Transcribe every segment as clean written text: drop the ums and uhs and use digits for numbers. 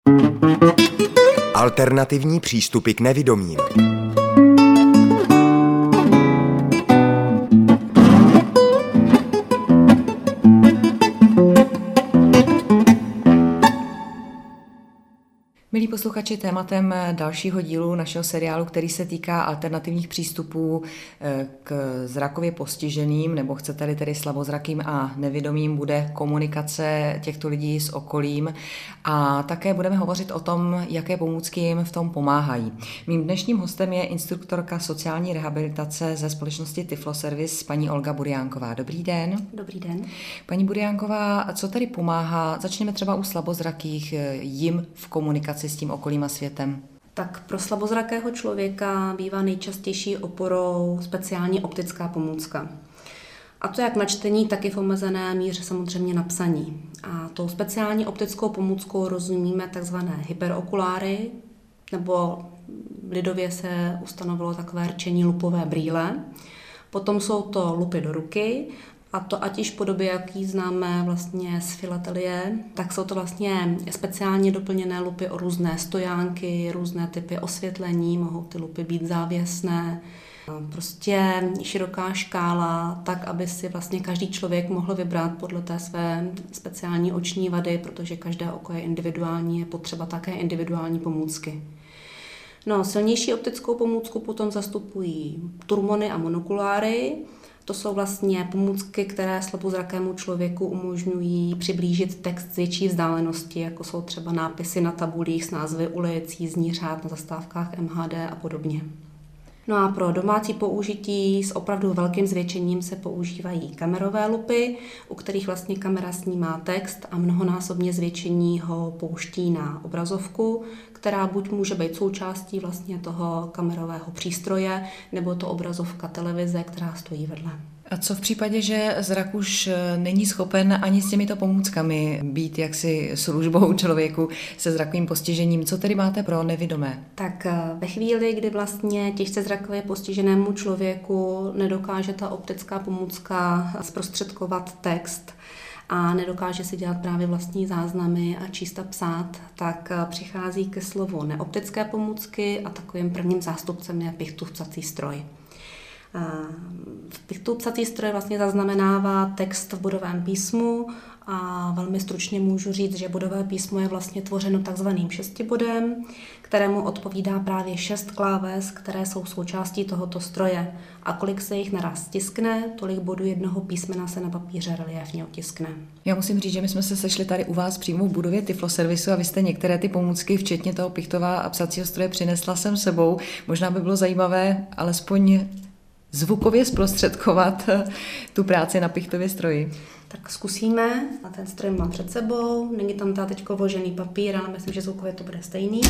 Alternativní přístupy k nevidomým. Milí posluchači, tématem dalšího dílu našeho seriálu, který se týká alternativních přístupů k zrakově postiženým, nebo chcete-li tedy slabozrakým a nevidomým, bude komunikace těchto lidí s okolím a také budeme hovořit o tom, jaké pomůcky jim v tom pomáhají. Mým dnešním hostem je instruktorka sociální rehabilitace ze společnosti Tiflo Service, paní Olga Buriánková. Dobrý den. Dobrý den. Paní Buriánková, co tedy pomáhá? Začněme třeba u slabozrakých jim v komunikaci s tím okolím a světem. Tak pro slabozrakého člověka bývá nejčastější oporou speciální optická pomůcka. A to jak na čtení, tak i v omezené míře samozřejmě na psaní. A tou speciální optickou pomůckou rozumíme takzvané hyperokuláry, nebo lidově se ustanovilo takové rčení lupové brýle. Potom jsou to lupy do ruky, a to ať již v podobě, jaký známe vlastně z filatelie, tak jsou to vlastně speciálně doplněné lupy o různé stojánky, různé typy osvětlení, mohou ty lupy být závěsné, prostě široká škála, tak, aby si vlastně každý člověk mohl vybrat podle té své speciální oční vady, protože každé oko je individuální, je potřeba také individuální pomůcky. No, silnější optickou pomůcku potom zastupují turmony a monokuláry. To jsou vlastně pomůcky, které slabozrakému člověku umožňují přiblížit text z větší vzdálenosti, jako jsou třeba nápisy na tabulích s názvy ulic, jízdních řád na zastávkách MHD a podobně. No a pro domácí použití s opravdu velkým zvětšením se používají kamerové lupy, u kterých vlastně kamera snímá text a mnohonásobně zvětšení ho pouští na obrazovku, která buď může být součástí vlastně toho kamerového přístroje, nebo to obrazovka televize, která stojí vedle. A co v případě, že zrak už není schopen ani s těmito pomůckami být jaksi službou člověku se zrakovým postižením? Co tedy máte pro nevidomé? Tak ve chvíli, kdy vlastně těžce zrakově postiženému člověku nedokáže ta optická pomůcka zprostředkovat text a nedokáže si dělat právě vlastní záznamy a číst a psát, tak přichází ke slovu neoptické pomůcky a takovým prvním zástupcem je Pichtův psací stroj. Pichtův psací stroj vlastně zaznamenává text v bodovém písmu a velmi stručně můžu říct, že bodové písmo je vlastně tvořeno takzvaným šestibodem, kterému odpovídá právě 6 kláves, které jsou součástí tohoto stroje. A kolik se jich naraz stiskne, tolik bodů jednoho písmena se na papíře reliéfně otiskne. Já musím říct, že my jsme se sešli tady u vás přímo v budově Tiflo Servisu a vy jste některé ty pomůcky, včetně toho Pichtova a psacího stroje, přinesla sem sebou. Možná by bylo zajímavé alespoň zvukově zprostředkovat tu práci na Pichtově stroji. Tak zkusíme. A ten stroj mám před sebou. Není tam teď vložený papír, ale myslím, že zvukově to bude stejný.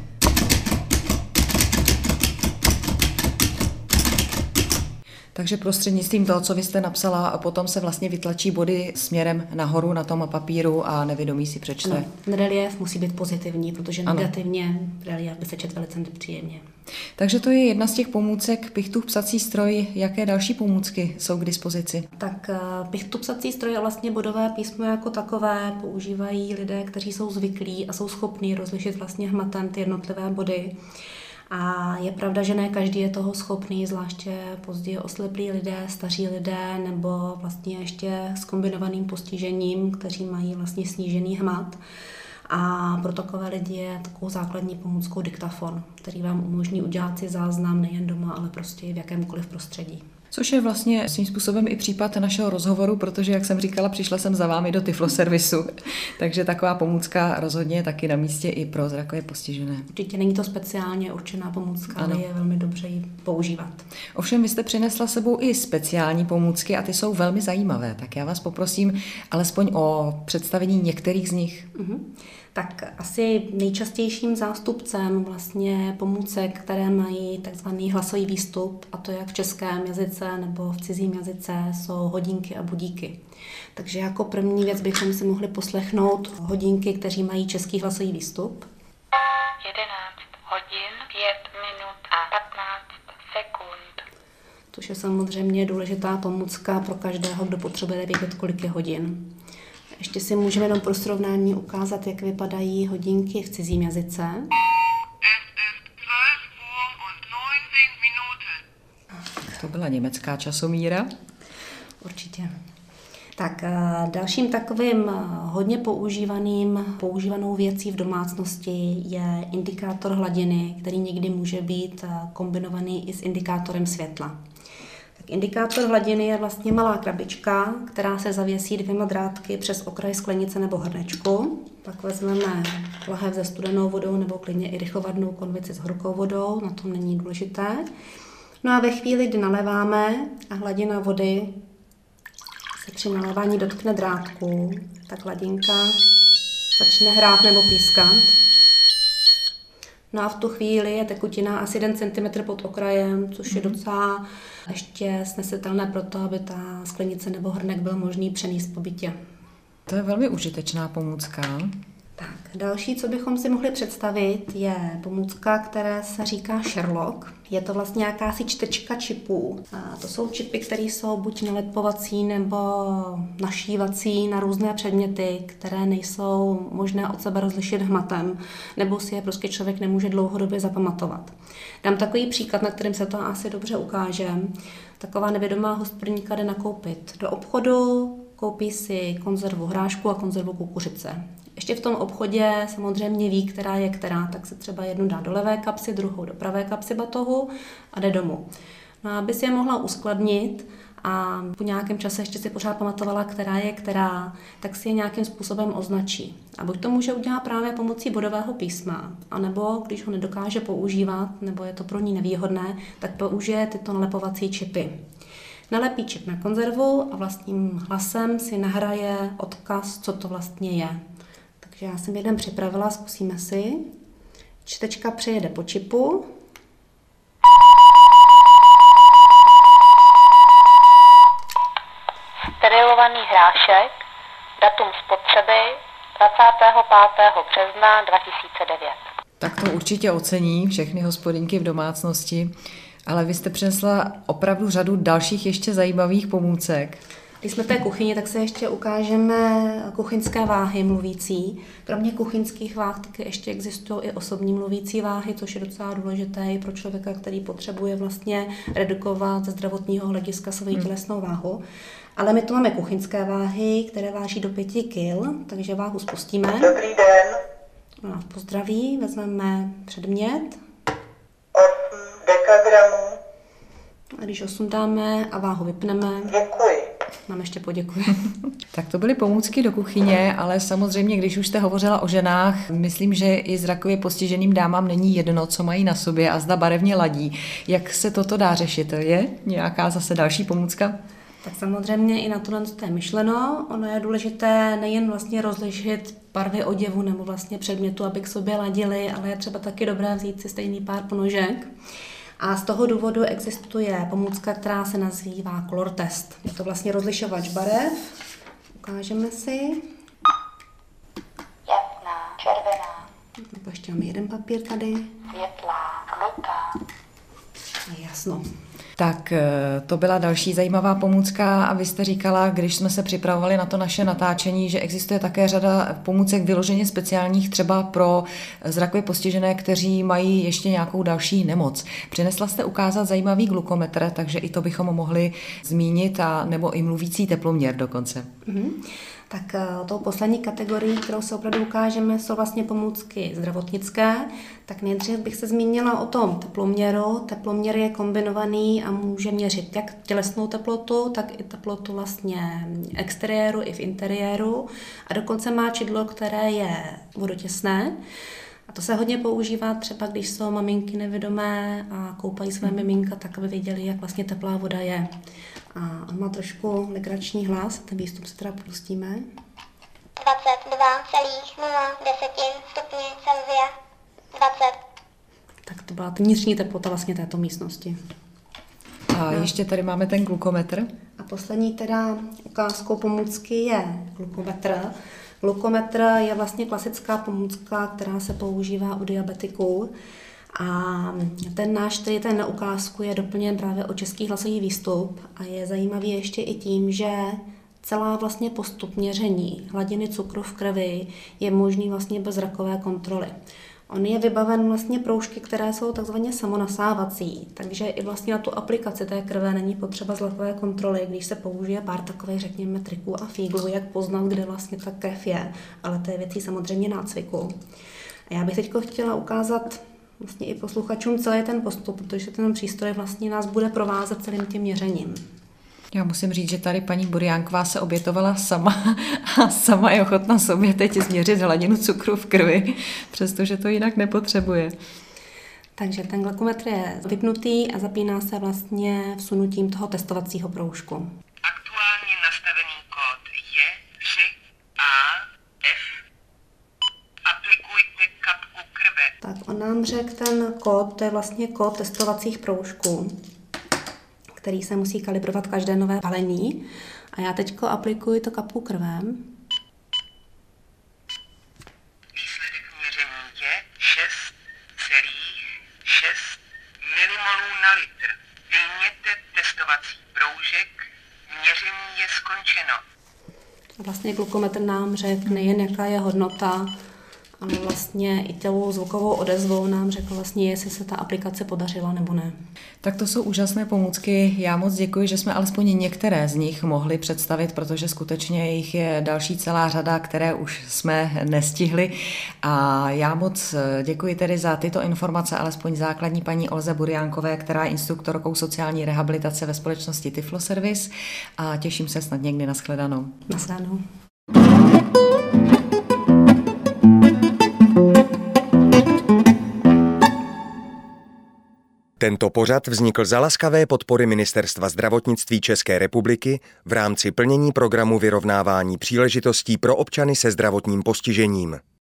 Takže prostřednictvím toho, co vy jste napsala, potom se vlastně vytlačí body směrem nahoru na tom papíru a nevědomý si přečte. Ano, ten relief musí být pozitivní, protože negativně relief by se četl velice nepříjemně. Takže to je jedna z těch pomůcek Pichtův psací stroj. Jaké další pomůcky jsou k dispozici? Tak Pichtův psací stroj a vlastně bodové písmo jako takové používají lidé, kteří jsou zvyklí a jsou schopní rozlišit vlastně hmatem ty jednotlivé body. A je pravda, že ne každý je toho schopný, zvláště později oslíplí lidé, staří lidé nebo vlastně ještě s kombinovaným postižením, kteří mají vlastně snížený hmat. A pro takové lidi je takovou základní pomůckou diktafon, který vám umožní udělat si záznam nejen doma, ale prostě i v jakémkoliv prostředí. Což je vlastně svým způsobem i případ našeho rozhovoru, protože, jak jsem říkala, přišla jsem za vámi do Tiflo Servisu, takže taková pomůcka rozhodně je taky na místě i pro zrakově postižené. Určitě není to speciálně určená pomůcka, ale je velmi dobře ji používat. Ovšem, vy jste přinesla sebou i speciální pomůcky a ty jsou velmi zajímavé, tak já vás poprosím alespoň o představení některých z nich. Tak asi nejčastějším zástupcem vlastně pomůcek, které mají takzvaný hlasový výstup, a to jak v českém jazyce nebo v cizím jazyce, jsou hodinky a budíky. Takže jako první věc bychom si mohli poslechnout hodinky, kteří mají český hlasový výstup. 11 hodin, 5 minut a 15 sekund. Což je samozřejmě důležitá pomůcka pro každého, kdo potřebuje vědět, kolik je hodin. Ještě si můžeme jenom pro srovnání ukázat, jak vypadají hodinky v cizím jazyce. To byla německá časomíra. Určitě. Tak dalším takovým hodně používanou věcí v domácnosti je indikátor hladiny, který někdy může být kombinovaný i s indikátorem světla. Tak indikátor hladiny je vlastně malá krabička, která se zavěsí 2 drátky přes okraj sklenice nebo hrnečku. Pak vezmeme lahev se studenou vodou nebo klidně i rychlovadnou konvici s horkou vodou, na tom není důležité. No a ve chvíli, kdy naléváme a hladina vody se při nalévání dotkne drátku, tak hladinka začne hrát nebo pískat. No a v tu chvíli je tekutina asi 1 cm pod okrajem, což je docela ještě snesitelné pro to, aby ta sklenice nebo hrnek byl možný přenést po bytě. To je velmi užitečná pomůcka. Tak, další, co bychom si mohli představit, je pomůcka, které se říká Sherlock. Je to vlastně jakási čtečka čipů. A to jsou čipy, které jsou buď nalepovací nebo našívací na různé předměty, které nejsou možné od sebe rozlišit hmatem, nebo si je prostě člověk nemůže dlouhodobě zapamatovat. Dám takový příklad, na kterém se to asi dobře ukáže. Taková nevědomá hospodyníka jde nakoupit do obchodu, koupí si konzervu hrášku a konzervu kukuřice. Ještě v tom obchodě samozřejmě ví, která je která, tak se třeba jednu dá do levé kapsy, druhou do pravé kapsy batohu a jde domů. No a aby si je mohla uskladnit a po nějakém čase ještě si pořád pamatovala, která je která, tak si je nějakým způsobem označí. A buď to může udělat právě pomocí bodového písma, anebo když ho nedokáže používat, nebo je to pro ní nevýhodné, tak použije tyto nalepovací čipy. Nalepí čip na konzervu a vlastním hlasem si nahraje odkaz, co to vlastně je. Takže já jsem jeden připravila, zkusíme si. Čtečka přejede po čipu. Sterilovaný hrášek, datum spotřeby 25. března 2009. Tak to určitě ocení všechny hospodyňky v domácnosti, ale vy jste přinesla opravdu řadu dalších ještě zajímavých pomůcek. Když jsme v té kuchyni, tak se ještě ukážeme kuchyňské váhy mluvící. Kromě kuchyňských váh taky ještě existují i osobní mluvící váhy, což je docela důležité i pro člověka, který potřebuje vlastně redukovat ze zdravotního hlediska svoji tělesnou váhu. Ale my tu máme kuchyňské váhy, které váží do 5 kg, takže váhu spustíme. Dobrý den. No, v pozdraví vezmeme předmět. 8 dekagramů. A když ho sundáme a váhu vypneme, Děkuji. nám ještě poděkuji. Tak to byly pomůcky do kuchyně, ale samozřejmě, když už jste hovořila o ženách, myslím, že i zrakově postiženým dámám není jedno, co mají na sobě a zda barevně ladí. Jak se toto dá řešit? Je nějaká zase další pomůcka? Tak samozřejmě i na tohle je myšleno. Ono je důležité nejen vlastně rozlišit barvy oděvu nebo vlastně předmětu, aby k sobě ladili, ale je třeba taky dobré vzít si stejný pár ponožek. A z toho důvodu existuje pomůcka, která se nazývá Color Test. Je to vlastně rozlišovač barev. Ukážeme si. Jasná, červená, Ještě máme jeden papír tady. světlá, žlutá. Jasno. Tak to byla další zajímavá pomůcka a vy jste říkala, když jsme se připravovali na to naše natáčení, že existuje také řada pomůcek vyloženě speciálních třeba pro zrakově postižené, kteří mají ještě nějakou další nemoc. Přinesla jste ukázat zajímavý glukometr, takže i to bychom mohli zmínit, a nebo i mluvící teploměr dokonce. Tak tou poslední kategorii, kterou se opravdu ukážeme, jsou vlastně pomůcky zdravotnické. Tak nejdřív bych se zmínila o tom teploměru. Teploměr je kombinovaný a může měřit jak tělesnou teplotu, tak i teplotu vlastně exteriéru i v interiéru. A dokonce má čidlo, které je vodotěsné. A to se hodně používá třeba, když jsou maminky nevědomé a koupají své miminka, tak aby věděli, jak vlastně teplá voda je. A on má trošku legrační hlas, ten výstup se teda pustíme. 22,0 stupně Celsia. 20. Tak to byla vnitřní teplota vlastně této místnosti. A ještě tady máme ten glukometr. A poslední teda ukázkou pomůcky je glukometr. Glukometr je vlastně klasická pomůcka, která se používá u diabetiků. A ten náš, který ten na ukázku, je doplněn právě o český hlasový výstup a je zajímavý ještě i tím, že Celá vlastně postup měření hladiny cukru v krvi je možný vlastně bez zrakové kontroly. On je vybaven vlastně proužky, které jsou takzvaně samonasávací, takže i vlastně na tu aplikaci té krve není potřeba zrakové kontroly, když se použije pár takových, řekněme, triků a fíglů, jak poznat, kde vlastně ta krev je, ale to je věcí samozřejmě nácviku. A já bych teď chtěla ukázat vlastně i posluchačům celý ten postup, protože ten přístroj vlastně nás bude provázet celým tím měřením. Já musím říct, že tady paní Burjánková se obětovala sama a sama je ochotná sobě teď změřit hladinu cukru v krvi, přestože to jinak nepotřebuje. Takže ten glykometr je vypnutý a zapíná se vlastně vsunutím toho testovacího proužku. Aktuálně nastavený kód je 3AF. Aplikujte kapku krve. Tak on nám řekl ten kód, to je vlastně kód testovacích proužků, který se musí kalibrovat každé nové balení. A já teďko aplikuji to kapku krve. Výsledek měření je 6,6 milimolů na litr. Vyjměte testovací proužek, měření je skončeno. A vlastně glukometr nám řekl nejen, jaká je hodnota, ale vlastně i tou zvukovou odezvou nám řekl vlastně, jestli se ta aplikace podařila nebo ne. Tak to jsou úžasné pomůcky. Já moc děkuji, že jsme alespoň některé z nich mohli představit, protože skutečně jich je další celá řada, které už jsme nestihli. A já moc děkuji tedy za tyto informace, alespoň základní paní Olze Burjánkové, která je instruktorkou sociální rehabilitace ve společnosti Tyfloservis, a těším se snad někdy na shledanou. Nashledanou. Tento pořad vznikl za laskavé podpory Ministerstva zdravotnictví České republiky v rámci plnění programu vyrovnávání příležitostí pro občany se zdravotním postižením.